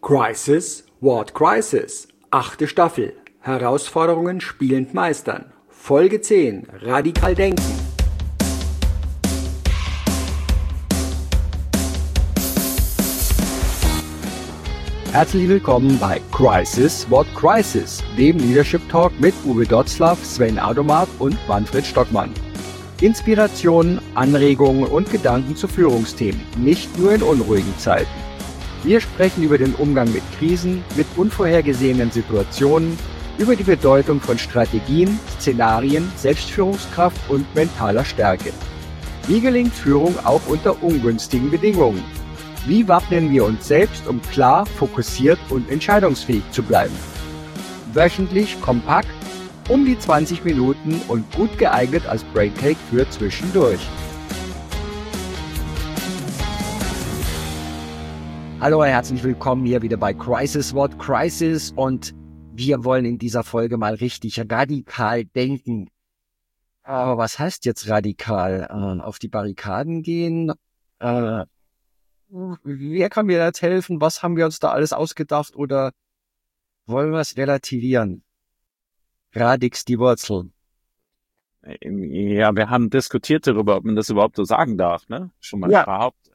Crisis, What Crisis? 8. Staffel. Herausforderungen spielend meistern. Folge 10. Radikal denken. Herzlich willkommen bei Crisis, What Crisis? Dem Leadership Talk mit Uwe Dotzlaff, Sven Audomark und Manfred Stockmann. Inspirationen, Anregungen und Gedanken zu Führungsthemen, nicht nur in unruhigen Zeiten. Wir sprechen über den Umgang mit Krisen, mit unvorhergesehenen Situationen, über die Bedeutung von Strategien, Szenarien, Selbstführungskraft und mentaler Stärke. Wie gelingt Führung auch unter ungünstigen Bedingungen? Wie wappnen wir uns selbst, um klar, fokussiert und entscheidungsfähig zu bleiben? Wöchentlich kompakt, um die 20 Minuten und gut geeignet als Braincake für zwischendurch. Hallo, herzlich willkommen hier wieder bei Crisis, What Crisis, und wir wollen in dieser Folge mal richtig radikal denken. Aber was heißt jetzt radikal? Auf die Barrikaden gehen? Wer kann mir jetzt helfen? Was haben wir uns da alles ausgedacht? Oder wollen wir es relativieren? Radix die Wurzel. Ja, wir haben diskutiert darüber, ob man das überhaupt so sagen darf, ne? Schon mal überhaupt,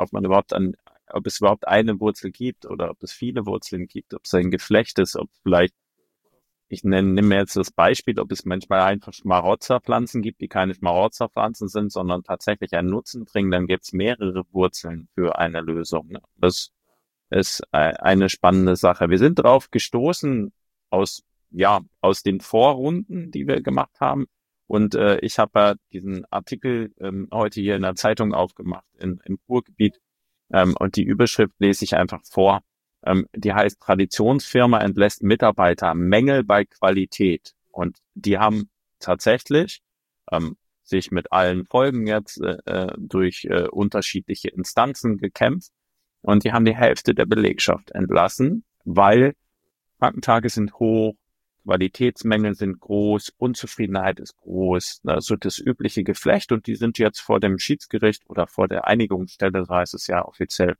ob es überhaupt eine Wurzel gibt oder ob es viele Wurzeln gibt, ob es ein Geflecht ist, ob vielleicht, nehme mir jetzt das Beispiel, ob es manchmal einfach Schmarotzerpflanzen gibt, die keine Schmarotzerpflanzen sind, sondern tatsächlich einen Nutzen bringen, dann gibt es mehrere Wurzeln für eine Lösung, ne? Das ist eine spannende Sache. Wir sind drauf gestoßen aus den Vorrunden, die wir gemacht haben. Und ich habe ja diesen Artikel heute hier in der Zeitung aufgemacht, im Ruhrgebiet. Und die Überschrift lese ich einfach vor. Die heißt: Traditionsfirma entlässt Mitarbeiter, Mängel bei Qualität. Und die haben tatsächlich sich mit allen Folgen jetzt durch unterschiedliche Instanzen gekämpft. Und die haben die Hälfte der Belegschaft entlassen, weil Krankentage sind hoch, Qualitätsmängel sind groß, Unzufriedenheit ist groß, also das übliche Geflecht, und die sind jetzt vor dem Schiedsgericht oder vor der Einigungsstelle, so heißt es ja offiziell,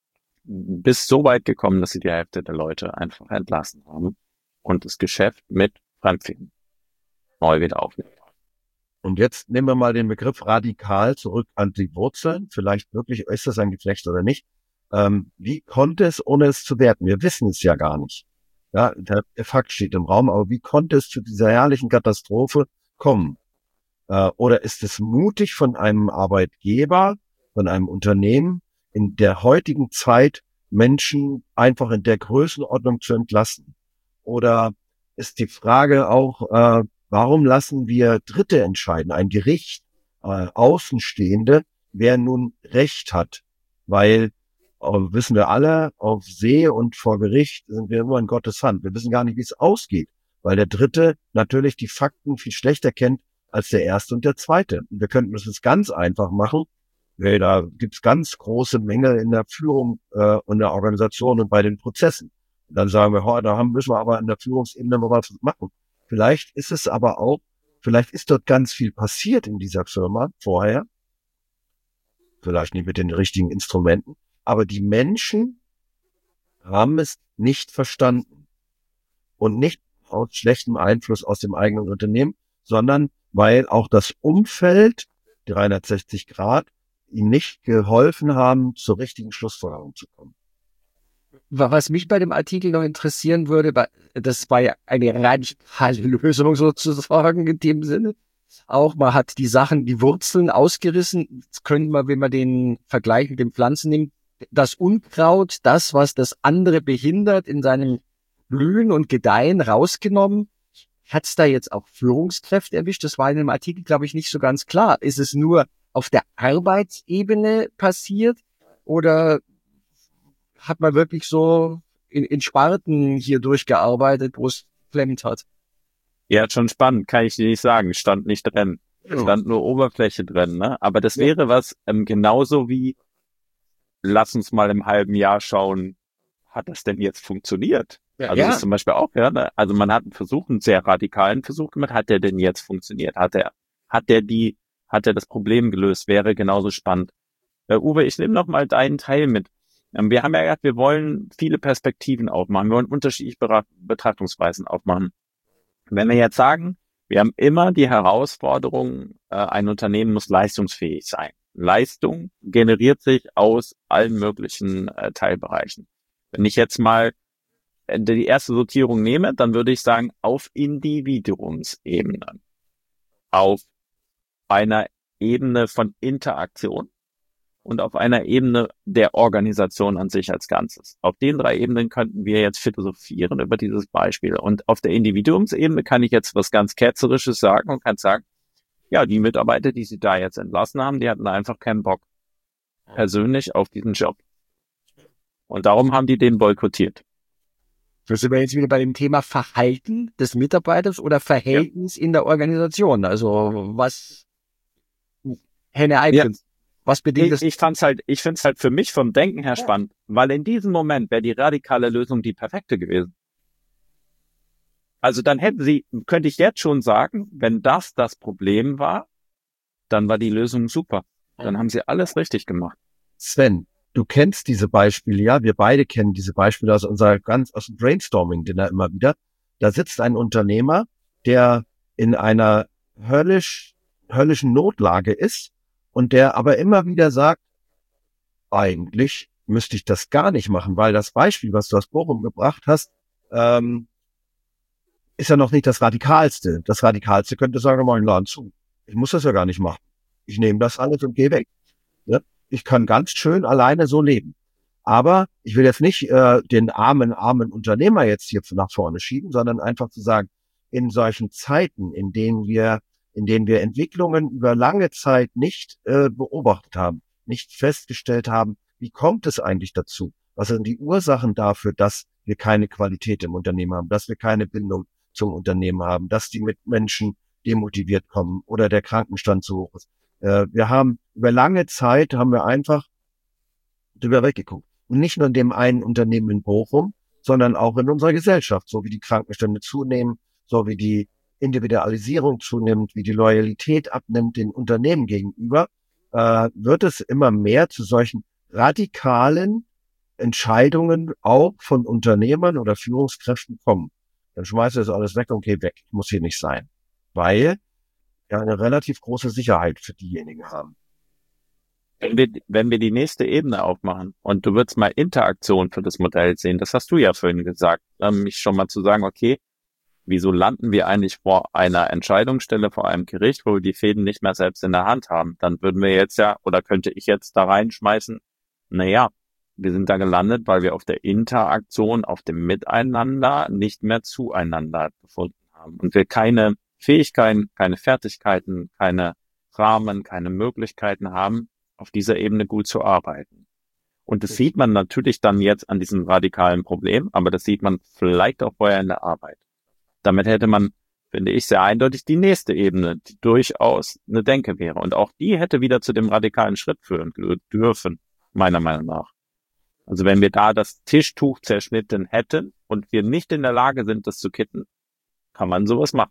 bis so weit gekommen, dass sie die Hälfte der Leute einfach entlassen haben und das Geschäft mit Fremdfirmen neu wieder aufnehmen. Und jetzt nehmen wir mal den Begriff radikal zurück an die Wurzeln. Vielleicht wirklich, ist das ein Geflecht oder nicht? Wie konnte es, ohne es zu werten? Wir wissen es ja gar nicht. Ja, der Fakt steht im Raum, aber wie konnte es zu dieser herrlichen Katastrophe kommen? Oder ist es mutig von einem Arbeitgeber, von einem Unternehmen, in der heutigen Zeit Menschen einfach in der Größenordnung zu entlassen? Oder ist die Frage auch, warum lassen wir Dritte entscheiden, ein Gericht, Außenstehende, wer nun Recht hat? Weil wissen wir alle, auf See und vor Gericht sind wir immer in Gottes Hand. Wir wissen gar nicht, wie es ausgeht, weil der Dritte natürlich die Fakten viel schlechter kennt als der Erste und der Zweite. Und wir könnten es ganz einfach machen. Hey, da gibt's ganz große Mängel in der Führung und der Organisation und bei den Prozessen. Und dann sagen wir, müssen wir aber in der Führungsebene mal was machen. Vielleicht ist es aber auch, vielleicht ist dort ganz viel passiert in dieser Firma vorher. Vielleicht nicht mit den richtigen Instrumenten. Aber die Menschen haben es nicht verstanden. Und nicht aus schlechtem Einfluss aus dem eigenen Unternehmen, sondern weil auch das Umfeld, 360 Grad, ihnen nicht geholfen haben, zur richtigen Schlussfolgerung zu kommen. Was mich bei dem Artikel noch interessieren würde, das war ja eine radikale Lösung sozusagen in dem Sinne. Auch man hat die Wurzeln ausgerissen. Jetzt könnte man, wenn man den Vergleich mit den Pflanzen nimmt, das Unkraut, das, was das andere behindert, in seinem Blühen und Gedeihen rausgenommen. Hat es da jetzt auch Führungskräfte erwischt? Das war in dem Artikel, glaube ich, nicht so ganz klar. Ist es nur auf der Arbeitsebene passiert oder hat man wirklich so in Sparten hier durchgearbeitet, wo es geklemmt hat? Ja, schon spannend, kann ich dir nicht sagen. Stand nicht drin. Stand nur Oberfläche drin, ne? Aber das wäre was genauso wie: Lass uns mal im halben Jahr schauen, hat das denn jetzt funktioniert? Das ist zum Beispiel auch, ne? Also man hat einen sehr radikalen Versuch gemacht. Hat der denn jetzt funktioniert? Hat er das Problem gelöst? Wäre genauso spannend. Uwe, ich nehme noch mal deinen Teil mit. Wir haben ja gesagt, wir wollen viele Perspektiven aufmachen, wir wollen unterschiedliche Betrachtungsweisen aufmachen. Wenn wir jetzt sagen, wir haben immer die Herausforderung, ein Unternehmen muss leistungsfähig sein. Leistung generiert sich aus allen möglichen Teilbereichen. Wenn ich jetzt mal die erste Sortierung nehme, dann würde ich sagen, auf Individuumsebene, auf einer Ebene von Interaktion und auf einer Ebene der Organisation an sich als Ganzes. Auf den 3 Ebenen könnten wir jetzt philosophieren über dieses Beispiel. Und auf der Individuumsebene kann ich jetzt was ganz Ketzerisches sagen und kann sagen, ja, die Mitarbeiter, die Sie da jetzt entlassen haben, die hatten einfach keinen Bock persönlich auf diesen Job. Und darum haben die den boykottiert. Das sind wir jetzt wieder bei dem Thema Verhalten des Mitarbeiters oder Verhältnis in der Organisation. Also was Henne-Ei. Ja. Was bedingt das? Ich finde es halt für mich vom Denken her spannend, weil in diesem Moment wäre die radikale Lösung die perfekte gewesen. Also dann könnte ich jetzt schon sagen, wenn das Problem war, dann war die Lösung super. Dann haben sie alles richtig gemacht. Sven, du kennst diese Beispiele, ja, wir beide kennen diese Beispiele aus aus dem Brainstorming-Dinner immer wieder. Da sitzt ein Unternehmer, der in einer höllischen Notlage ist und der aber immer wieder sagt, eigentlich müsste ich das gar nicht machen, weil das Beispiel, was du aus Bochum gebracht hast, ist ja noch nicht das Radikalste. Das Radikalste könnte sagen, mal einen Laden zu. Ich muss das ja gar nicht machen. Ich nehme das alles und gehe weg. Ja? Ich kann ganz schön alleine so leben. Aber ich will jetzt nicht den armen Unternehmer jetzt hier nach vorne schieben, sondern einfach zu sagen, in solchen Zeiten, in denen wir Entwicklungen über lange Zeit nicht beobachtet haben, nicht festgestellt haben, wie kommt es eigentlich dazu? Was sind die Ursachen dafür, dass wir keine Qualität im Unternehmen haben, dass wir keine Bindung zum Unternehmen haben, dass die Menschen demotiviert kommen oder der Krankenstand zu hoch ist. Wir haben über lange Zeit einfach drüber weggeguckt. Und nicht nur in dem einen Unternehmen in Bochum, sondern auch in unserer Gesellschaft, so wie die Krankenstände zunehmen, so wie die Individualisierung zunimmt, wie die Loyalität abnimmt den Unternehmen gegenüber, wird es immer mehr zu solchen radikalen Entscheidungen auch von Unternehmern oder Führungskräften kommen. Dann schmeißt das alles weg und geh weg. Ich muss hier nicht sein. Weil wir eine relativ große Sicherheit für diejenigen haben. Wenn wir die nächste Ebene aufmachen und du würdest mal Interaktion für das Modell sehen, das hast du ja vorhin gesagt, mich schon mal zu sagen, okay, wieso landen wir eigentlich vor einer Entscheidungsstelle, vor einem Gericht, wo wir die Fäden nicht mehr selbst in der Hand haben? Dann würden wir jetzt oder könnte ich jetzt da reinschmeißen, naja, wir sind da gelandet, weil wir auf der Interaktion, auf dem Miteinander nicht mehr zueinander gefunden haben und wir keine Fähigkeiten, keine Fertigkeiten, keine Rahmen, keine Möglichkeiten haben, auf dieser Ebene gut zu arbeiten. Und das sieht man natürlich dann jetzt an diesem radikalen Problem, aber das sieht man vielleicht auch vorher in der Arbeit. Damit hätte man, finde ich, sehr eindeutig die nächste Ebene, die durchaus eine Denke wäre. Und auch die hätte wieder zu dem radikalen Schritt führen dürfen, meiner Meinung nach. Also wenn wir da das Tischtuch zerschnitten hätten und wir nicht in der Lage sind, das zu kitten, kann man sowas machen.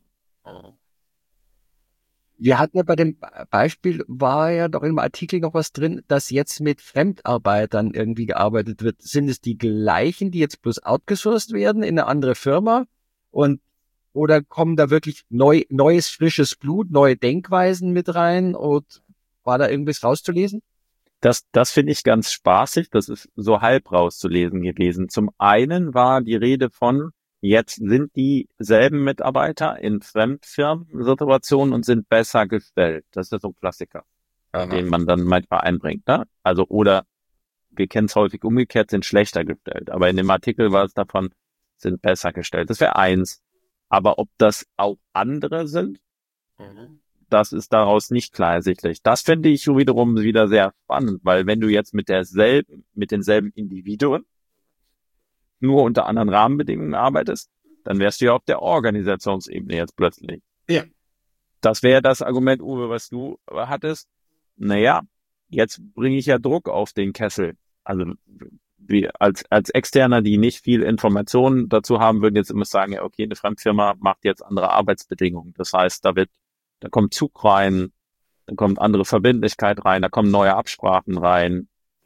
Wir hatten ja bei dem Beispiel, war ja doch im Artikel noch was drin, dass jetzt mit Fremdarbeitern irgendwie gearbeitet wird. Sind es die gleichen, die jetzt bloß outgesourced werden in eine andere Firma? Oder kommen da wirklich neues, frisches Blut, neue Denkweisen mit rein? Und war da irgendwas rauszulesen? Das finde ich ganz spaßig. Das ist so halb rauszulesen gewesen. Zum einen war die Rede von, jetzt sind dieselben Mitarbeiter in Fremdfirmensituationen und sind besser gestellt. Das ist so ein Klassiker, den man dann manchmal einbringt. Ne? Also, oder wir kennen es häufig umgekehrt, sind schlechter gestellt. Aber in dem Artikel war es davon, sind besser gestellt. Das wäre eins. Aber ob das auch andere sind, das ist daraus nicht klar ersichtlich. Das finde ich wiederum wieder sehr spannend, weil wenn du jetzt mit denselben Individuen nur unter anderen Rahmenbedingungen arbeitest, dann wärst du ja auf der Organisationsebene jetzt plötzlich. Ja. Das wäre das Argument, Uwe, was du hattest. Naja, jetzt bringe ich ja Druck auf den Kessel. Also wie als Externer, die nicht viel Informationen dazu haben, würden jetzt immer sagen, ja, okay, eine Fremdfirma macht jetzt andere Arbeitsbedingungen. Das heißt, da kommt Zug rein, dann kommt andere Verbindlichkeit rein, da kommen neue Absprachen rein.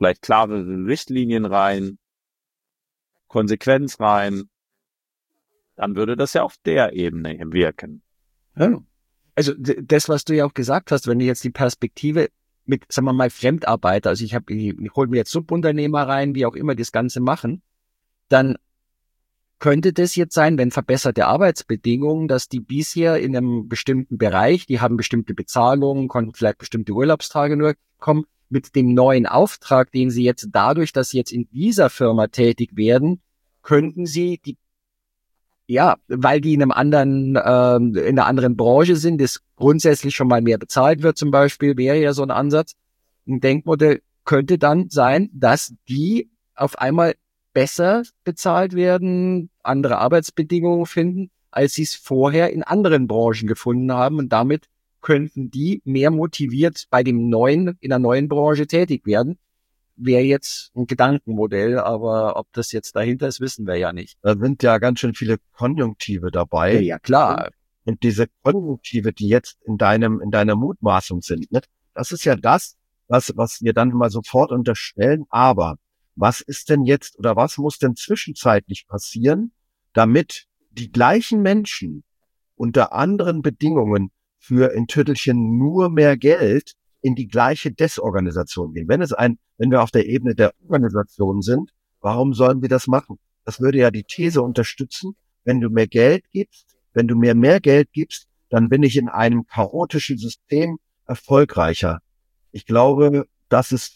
vielleicht klare Richtlinien rein, Konsequenz rein, dann würde das ja auf der Ebene wirken. Ja. Also das, was du ja auch gesagt hast, wenn du jetzt die Perspektive mit, sagen wir mal, Fremdarbeiter, also ich hole mir jetzt Subunternehmer rein, wie auch immer das Ganze machen, dann könnte das jetzt sein, wenn verbesserte Arbeitsbedingungen, dass die bisher in einem bestimmten Bereich, die haben bestimmte Bezahlungen, konnten vielleicht bestimmte Urlaubstage nur kommen, mit dem neuen Auftrag, den sie jetzt dadurch, dass sie jetzt in dieser Firma tätig werden, könnten sie die, ja, weil die in einem anderen, in einer anderen Branche sind, das grundsätzlich schon mal mehr bezahlt wird zum Beispiel, wäre ja so ein Ansatz. Ein Denkmodell könnte dann sein, dass die auf einmal besser bezahlt werden, andere Arbeitsbedingungen finden, als sie es vorher in anderen Branchen gefunden haben. Und damit könnten die mehr motiviert bei dem neuen, in der neuen Branche tätig werden. Wäre jetzt ein Gedankenmodell, aber ob das jetzt dahinter ist, wissen wir ja nicht. Da sind ja ganz schön viele Konjunktive dabei. Ja, klar. Und diese Konjunktive, die jetzt in deiner Mutmaßung sind, ne, das ist ja das, was wir dann immer sofort unterstellen. Aber was ist denn jetzt oder was muss denn zwischenzeitlich passieren, damit die gleichen Menschen unter anderen Bedingungen für ein Tüttelchen nur mehr Geld in die gleiche Desorganisation gehen? Wenn wir auf der Ebene der Organisation sind, warum sollen wir das machen? Das würde ja die These unterstützen, wenn du mehr Geld gibst, wenn du mir mehr Geld gibst, dann bin ich in einem chaotischen System erfolgreicher. Ich glaube, das ist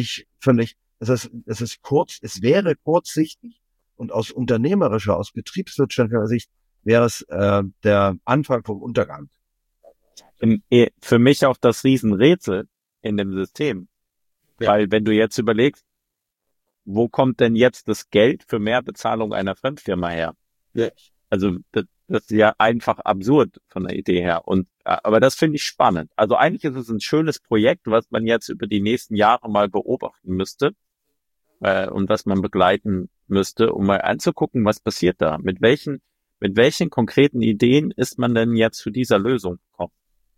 es wäre kurzsichtig und aus unternehmerischer, aus betriebswirtschaftlicher Sicht wäre es der Anfang vom Untergang. Für mich auch das Riesenrätsel in dem System. Ja. Weil wenn du jetzt überlegst, wo kommt denn jetzt das Geld für mehr Bezahlung einer Fremdfirma her? Ja. Also das ist ja einfach absurd von der Idee her. Aber das finde ich spannend. Also eigentlich ist es ein schönes Projekt, was man jetzt über die nächsten Jahre mal beobachten müsste und was man begleiten müsste, um mal anzugucken, was passiert da. Mit welchen konkreten Ideen ist man denn jetzt zu dieser Lösung gekommen?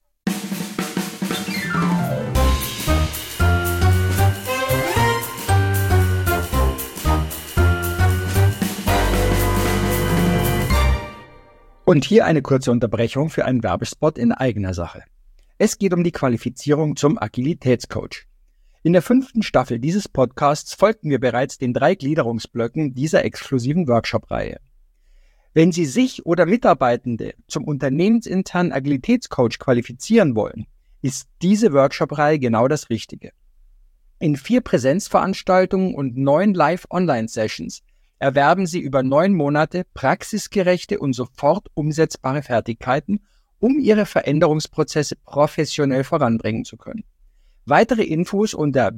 Und hier eine kurze Unterbrechung für einen Werbespot in eigener Sache. Es geht um die Qualifizierung zum Agilitätscoach. In der 5. Staffel dieses Podcasts folgten wir bereits den 3 Gliederungsblöcken dieser exklusiven Workshop-Reihe. Wenn Sie sich oder Mitarbeitende zum unternehmensinternen Agilitätscoach qualifizieren wollen, ist diese Workshop-Reihe genau das Richtige. In 4 Präsenzveranstaltungen und 9 Live-Online-Sessions erwerben Sie über 9 Monate praxisgerechte und sofort umsetzbare Fertigkeiten, um Ihre Veränderungsprozesse professionell voranbringen zu können. Weitere Infos unter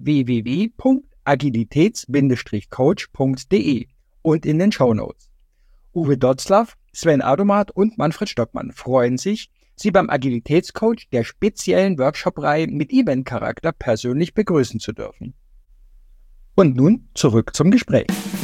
www.agilitäts-coach.de und in den Shownotes. Uwe Dotzlaff, Sven Adomat und Manfred Stockmann freuen sich, Sie beim Agilitätscoach der speziellen Workshop-Reihe mit Event-Charakter persönlich begrüßen zu dürfen. Und nun zurück zum Gespräch.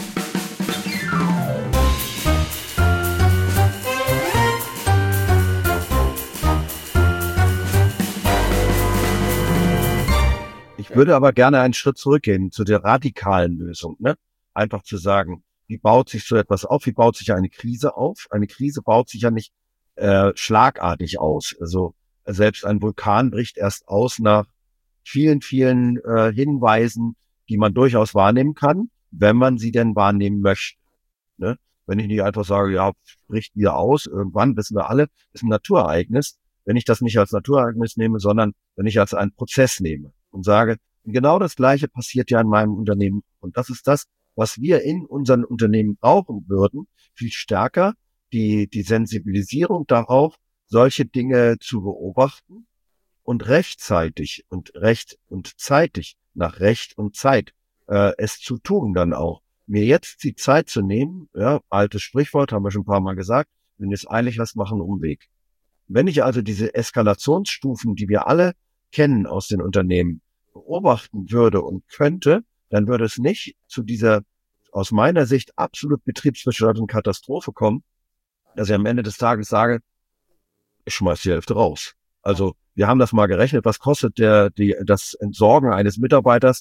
Ich würde aber gerne einen Schritt zurückgehen zu der radikalen Lösung, ne? Einfach zu sagen, wie baut sich so etwas auf? Wie baut sich eine Krise auf? Eine Krise baut sich ja nicht schlagartig aus. Also selbst ein Vulkan bricht erst aus nach vielen Hinweisen, die man durchaus wahrnehmen kann, wenn man sie denn wahrnehmen möchte. Ne? Wenn ich nicht einfach sage, ja, bricht wieder aus, irgendwann, wissen wir alle, ist ein Naturereignis. Wenn ich das nicht als Naturereignis nehme, sondern wenn ich als einen Prozess nehme und sage, genau das Gleiche passiert ja in meinem Unternehmen. Und das ist das, was wir in unseren Unternehmen brauchen würden, viel stärker die Sensibilisierung darauf, solche Dinge zu beobachten und rechtzeitig und zeitig nach Recht und Zeit es zu tun dann auch. Mir jetzt die Zeit zu nehmen, ja, altes Sprichwort, haben wir schon ein paar Mal gesagt, wenn es eilig hast, mach einen Umweg. Wenn ich also diese Eskalationsstufen, die wir alle kennen aus den Unternehmen, beobachten würde und könnte, dann würde es nicht zu dieser, aus meiner Sicht, absolut betriebswirtschaftlichen Katastrophe kommen, dass ich am Ende des Tages sage, ich schmeiß die Hälfte raus. Also wir haben das mal gerechnet, was kostet das Entsorgen eines Mitarbeiters,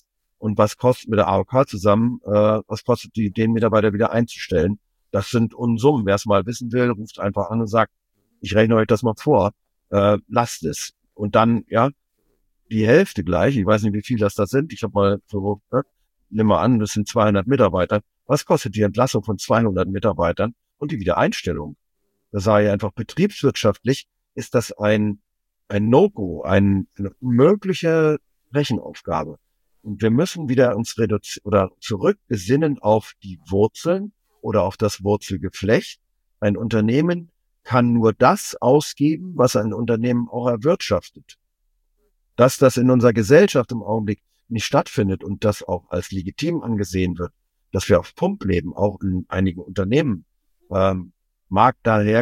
und was kostet mit der AOK zusammen, was kostet den Mitarbeiter wieder einzustellen. Das sind Unsummen. Wer es mal wissen will, ruft einfach an und sagt, ich rechne euch das mal vor, lasst es. Und dann, ja, die Hälfte gleich, ich weiß nicht, wie viel das sind, ich habe mal so, nimm mal an, das sind 200 Mitarbeiter. Was kostet die Entlassung von 200 Mitarbeitern und die Wiedereinstellung? Da sage ich einfach, betriebswirtschaftlich ist das ein No-Go, eine unmögliche Rechenaufgabe. Und wir müssen wieder uns oder zurück besinnen auf die Wurzeln oder auf das Wurzelgeflecht. Ein Unternehmen kann nur das ausgeben, was ein Unternehmen auch erwirtschaftet. Dass das in unserer Gesellschaft im Augenblick nicht stattfindet und das auch als legitim angesehen wird, dass wir auf Pump leben, auch in einigen Unternehmen, mag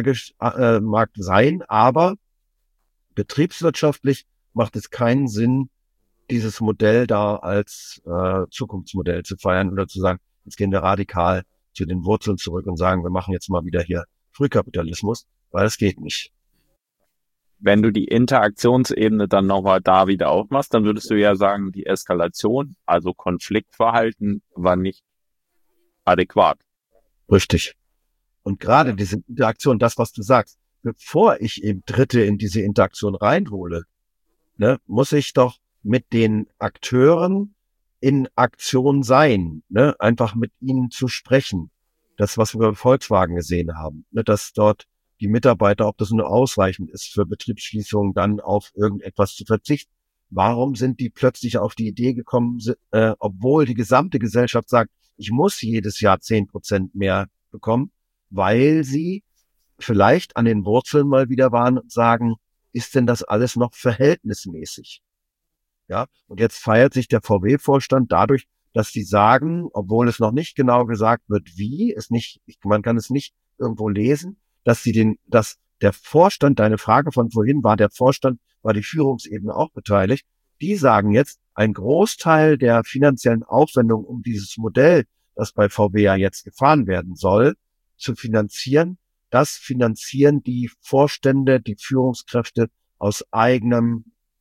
sein, aber betriebswirtschaftlich macht es keinen Sinn, dieses Modell da als Zukunftsmodell zu feiern oder zu sagen, jetzt gehen wir radikal zu den Wurzeln zurück und sagen, wir machen jetzt mal wieder hier Frühkapitalismus, weil es geht nicht. Wenn du die Interaktionsebene dann nochmal da wieder aufmachst, dann würdest du ja sagen, die Eskalation, also Konfliktverhalten, war nicht adäquat. Richtig. Und gerade diese Interaktion, das, was du sagst, bevor ich eben Dritte in diese Interaktion reinhole, ne, muss ich doch mit den Akteuren in Aktion sein, ne, einfach mit ihnen zu sprechen. Das, was wir bei Volkswagen gesehen haben, ne, dass dort die Mitarbeiter, ob das nur ausreichend ist für Betriebsschließungen, dann auf irgendetwas zu verzichten. Warum sind die plötzlich auf die Idee gekommen, obwohl die gesamte Gesellschaft sagt, ich muss jedes Jahr 10% mehr bekommen, weil sie vielleicht an den Wurzeln mal wieder waren und sagen, ist denn das alles noch verhältnismäßig? Ja, und jetzt feiert sich der VW-Vorstand dadurch, dass die sagen, obwohl es noch nicht genau gesagt wird, wie, man kann es nicht irgendwo lesen, dass der Vorstand, deine Frage von vorhin war die Führungsebene auch beteiligt, die sagen jetzt, ein Großteil der finanziellen Aufwendung, um dieses Modell, das bei VW ja jetzt gefahren werden soll, zu finanzieren, das finanzieren die Vorstände, die Führungskräfte aus eigener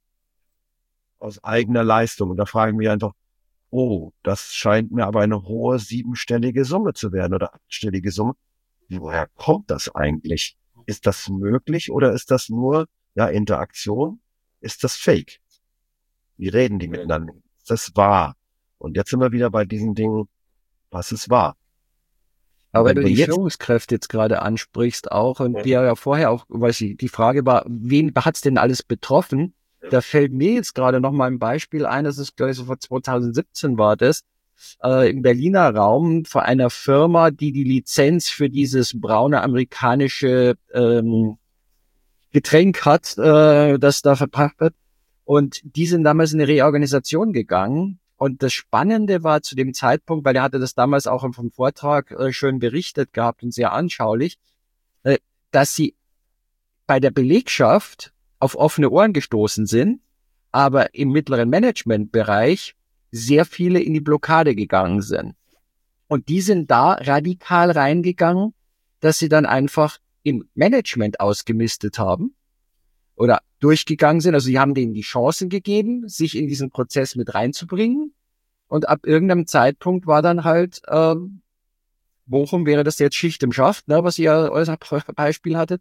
Leistung. Und da fragen wir einfach, das scheint mir aber eine hohe 7-stellige Summe zu werden oder 8-stellige Summe. Woher kommt das eigentlich? Ist das möglich oder ist das nur, Interaktion? Ist das Fake? Wie reden die miteinander? Ist das wahr? Und jetzt sind wir wieder bei diesen Dingen, was ist wahr? Aber wenn du die Führungskräfte jetzt gerade ansprichst auch, und wir ja vorher auch, die Frage war, wen hat's denn alles betroffen? Da fällt mir jetzt gerade noch mal ein Beispiel ein, das ist, glaube ich, so vor 2017 war das, im Berliner Raum von einer Firma, die Lizenz für dieses braune amerikanische Getränk hat, das da verpackt wird. Und die sind damals in eine Reorganisation gegangen. Und das Spannende war zu dem Zeitpunkt, weil er hatte das damals auch vom Vortrag schön berichtet gehabt und sehr anschaulich, dass sie bei der Belegschaft auf offene Ohren gestoßen sind, aber im mittleren Managementbereich sehr viele in die Blockade gegangen sind. Und die sind da radikal reingegangen, dass sie dann einfach im Management ausgemistet haben oder durchgegangen sind. Also sie haben denen die Chancen gegeben, sich in diesen Prozess mit reinzubringen. Und ab irgendeinem Zeitpunkt war dann halt, Bochum wäre das jetzt Schicht im Schacht, ne, was ihr als Beispiel hattet.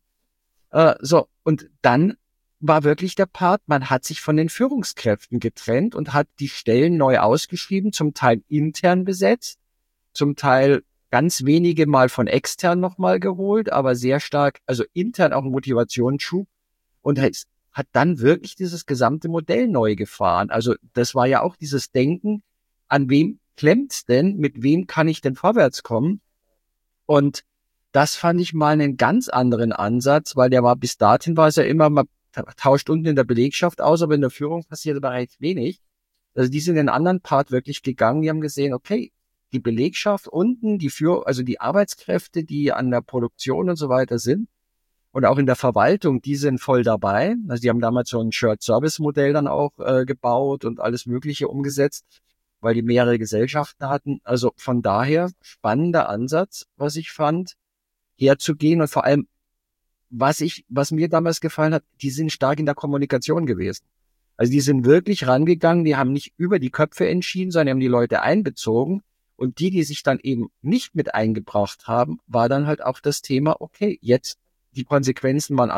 Und dann war wirklich der Part, man hat sich von den Führungskräften getrennt und hat die Stellen neu ausgeschrieben, zum Teil intern besetzt, zum Teil ganz wenige mal von extern nochmal geholt, aber sehr stark, also intern auch Motivationsschub und hat dann wirklich dieses gesamte Modell neu gefahren. Also das war ja auch dieses Denken, an wem klemmt's denn, mit wem kann ich denn vorwärts kommen? Und das fand ich mal einen ganz anderen Ansatz, weil bis dahin war es ja immer, man tauscht unten in der Belegschaft aus, aber in der Führung passiert bereits wenig. Also die sind in den anderen Part wirklich gegangen, die haben gesehen, okay, die Belegschaft unten, also die Arbeitskräfte, die an der Produktion und so weiter sind und auch in der Verwaltung, die sind voll dabei. Also die haben damals so ein Shared-Service-Modell dann auch gebaut und alles Mögliche umgesetzt, weil die mehrere Gesellschaften hatten. Also von daher spannender Ansatz, was ich fand, herzugehen und vor allem, was mir damals gefallen hat, die sind stark in der Kommunikation gewesen. Also die sind wirklich rangegangen, die haben nicht über die Köpfe entschieden, sondern die haben die Leute einbezogen. Und die sich dann eben nicht mit eingebracht haben, war dann halt auch das Thema, okay, jetzt die Konsequenzen waren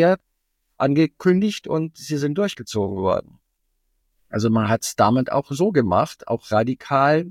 angekündigt und sie sind durchgezogen worden. Also man hat es damit auch so gemacht, auch radikal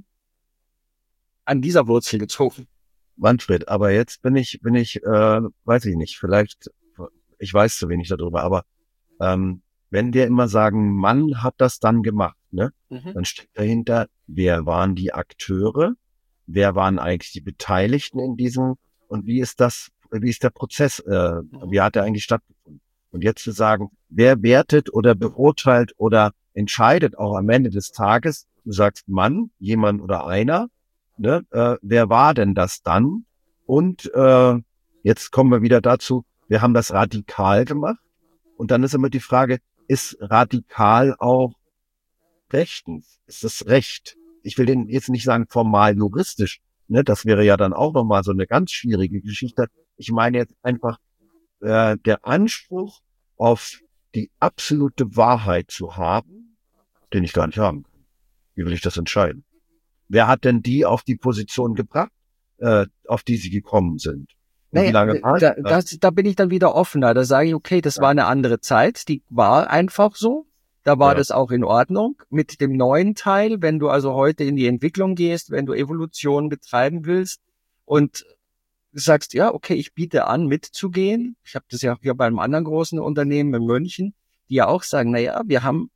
an dieser Wurzel gezogen. Manfred, aber jetzt bin ich, weiß ich nicht, vielleicht, ich weiß zu wenig darüber, aber wenn wir immer sagen, Mann hat das dann gemacht, ne, dann steckt dahinter, wer waren die Akteure, wer waren eigentlich die Beteiligten in diesem und wie ist der Prozess, wie hat er eigentlich stattgefunden? Und jetzt zu sagen, wer wertet oder beurteilt oder entscheidet auch am Ende des Tages, du sagst Mann, jemand oder einer, ne, wer war denn das dann? Und jetzt kommen wir wieder dazu, wir haben das radikal gemacht und dann ist immer die Frage, ist radikal auch rechtens? Ist das Recht? Ich will den jetzt nicht sagen formal juristisch, ne, das wäre ja dann auch nochmal so eine ganz schwierige Geschichte. Ich meine jetzt einfach der Anspruch auf die absolute Wahrheit zu haben, den ich gar nicht haben kann. Wie will ich das entscheiden? Wer hat denn die auf die Position gebracht, auf die sie gekommen sind? Naja, da bin ich dann wieder offener. Da sage ich, okay, das war eine andere Zeit, die war einfach so. Da war das auch in Ordnung. Mit dem neuen Teil, wenn du also heute in die Entwicklung gehst, wenn du Evolution betreiben willst und sagst, ja, okay, ich biete an, mitzugehen. Ich habe das ja hier bei einem anderen großen Unternehmen in München, die ja auch sagen, naja, wir haben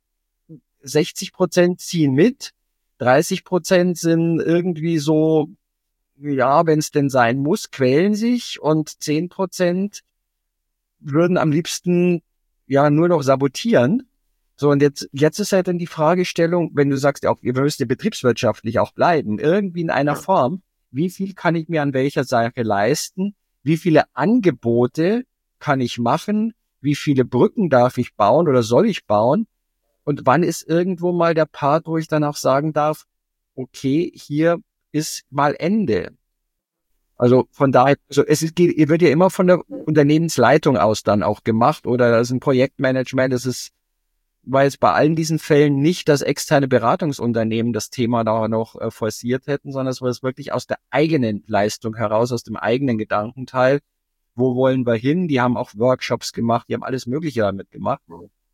60% ziehen mit, 30% sind irgendwie so, ja, wenn es denn sein muss, quälen sich und 10% würden am liebsten ja nur noch sabotieren. So, und jetzt ist halt dann die Fragestellung, wenn du sagst, ja, ihr müsst ja betriebswirtschaftlich auch bleiben, irgendwie in einer Form, wie viel kann ich mir an welcher Sache leisten? Wie viele Angebote kann ich machen? Wie viele Brücken darf ich bauen oder soll ich bauen? Und wann ist irgendwo mal der Part, wo ich dann auch sagen darf, okay, hier ist mal Ende. Also von daher, also wird ja immer von der Unternehmensleitung aus dann auch gemacht oder das ist ein Projektmanagement, weil es bei allen diesen Fällen nicht das externe Beratungsunternehmen das Thema da noch forciert hätten, sondern es war es wirklich aus der eigenen Leistung heraus, aus dem eigenen Gedankenteil. Wo wollen wir hin? Die haben auch Workshops gemacht, die haben alles Mögliche damit gemacht,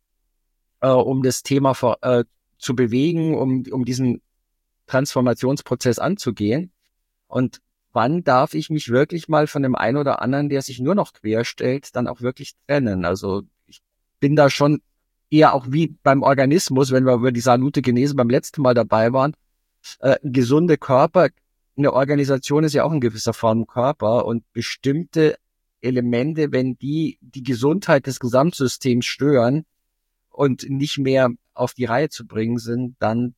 um das Thema zu bewegen, um diesen Transformationsprozess anzugehen. Und wann darf ich mich wirklich mal von dem einen oder anderen, der sich nur noch querstellt, dann auch wirklich trennen? Also ich bin da schon eher auch wie beim Organismus, wenn wir über die Salutogenese beim letzten Mal dabei waren, gesunde Körper, eine Organisation ist ja auch in gewisser Form Körper und bestimmte Elemente, wenn die Gesundheit des Gesamtsystems stören und nicht mehr auf die Reihe zu bringen sind, dann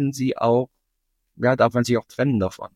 darf man sich auch trennen davon.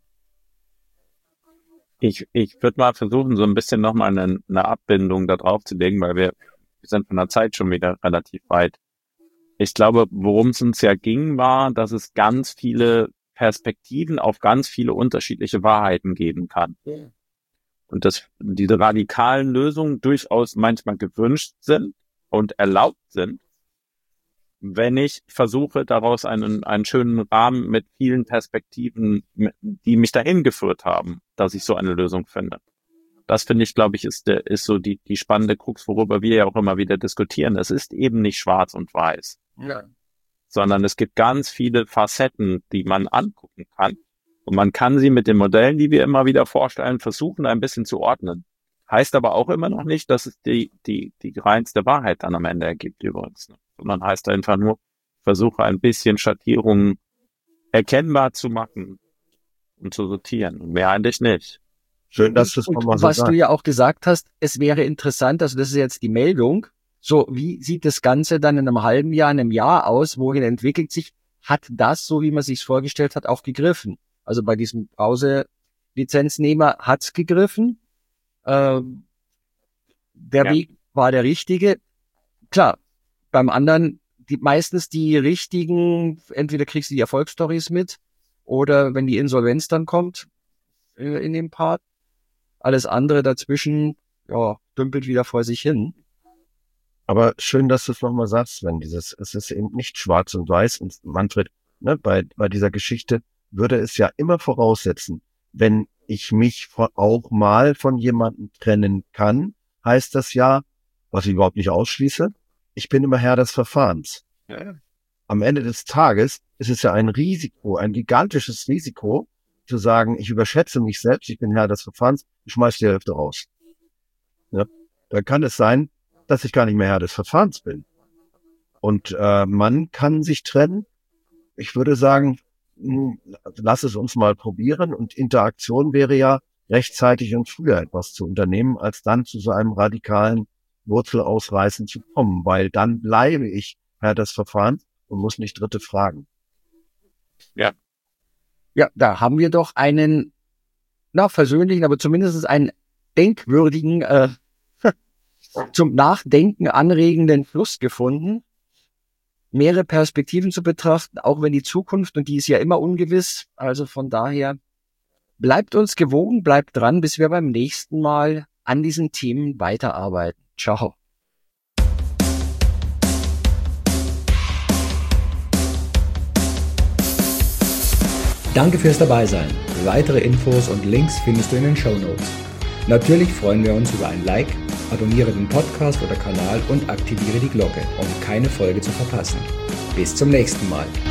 Ich würde mal versuchen, so ein bisschen nochmal eine Abbindung da drauf zu legen, weil wir sind von der Zeit schon wieder relativ weit. Ich glaube, worum es uns ja ging, war, dass es ganz viele Perspektiven auf ganz viele unterschiedliche Wahrheiten geben kann. Ja. Und dass diese radikalen Lösungen durchaus manchmal gewünscht sind und erlaubt sind, wenn ich versuche, daraus einen schönen Rahmen mit vielen Perspektiven, die mich dahin geführt haben, dass ich so eine Lösung finde. Das finde ich, glaube ich, ist so die spannende Krux, worüber wir ja auch immer wieder diskutieren. Es ist eben nicht schwarz und weiß, sondern es gibt ganz viele Facetten, die man angucken kann. Und man kann sie mit den Modellen, die wir immer wieder vorstellen, versuchen, ein bisschen zu ordnen. Heißt aber auch immer noch nicht, dass es die reinste Wahrheit dann am Ende ergibt übrigens. Sondern heißt einfach nur, versuche ein bisschen Schattierungen erkennbar zu machen und zu sortieren. Und mehr eigentlich nicht. Schön, dass du es nochmal so sagst. Was du ja auch gesagt hast, es wäre interessant, also das ist jetzt die Meldung, so wie sieht das Ganze dann in einem halben Jahr, in einem Jahr aus, wohin entwickelt sich, hat das, so wie man sich vorgestellt hat, auch gegriffen? Also bei diesem Browser-Lizenznehmer hat's gegriffen, der Weg war der richtige. Klar, beim anderen, meistens die richtigen, entweder kriegst du die Erfolgsstories mit oder wenn die Insolvenz dann kommt in dem Part, alles andere dazwischen, dümpelt wieder vor sich hin. Aber schön, dass du es nochmal sagst, Sven, es ist eben nicht schwarz und weiß. Und Manfred, ne, bei dieser Geschichte würde es ja immer voraussetzen, wenn ich mich auch mal von jemandem trennen kann, heißt das ja, was ich überhaupt nicht ausschließe, ich bin immer Herr des Verfahrens. Ja. Am Ende des Tages ist es ja ein Risiko, ein gigantisches Risiko, zu sagen, ich überschätze mich selbst, ich bin Herr des Verfahrens, ich schmeiß die Hälfte raus. Ja? Dann kann es sein, dass ich gar nicht mehr Herr des Verfahrens bin. Und man kann sich trennen. Ich würde sagen, lass es uns mal probieren. Und Interaktion wäre ja, rechtzeitig und früher etwas zu unternehmen, als dann zu so einem radikalen Wurzelausreißen zu kommen. Weil dann bleibe ich Herr des Verfahrens und muss nicht Dritte fragen. Ja. Ja, da haben wir doch einen, versöhnlichen, aber zumindest einen denkwürdigen, zum Nachdenken anregenden Fluss gefunden. Mehrere Perspektiven zu betrachten, auch wenn die Zukunft, und die ist ja immer ungewiss, also von daher bleibt uns gewogen, bleibt dran, bis wir beim nächsten Mal an diesen Themen weiterarbeiten. Ciao. Danke fürs Dabeisein. Weitere Infos und Links findest du in den Shownotes. Natürlich freuen wir uns über ein Like, abonniere den Podcast oder Kanal und aktiviere die Glocke, um keine Folge zu verpassen. Bis zum nächsten Mal.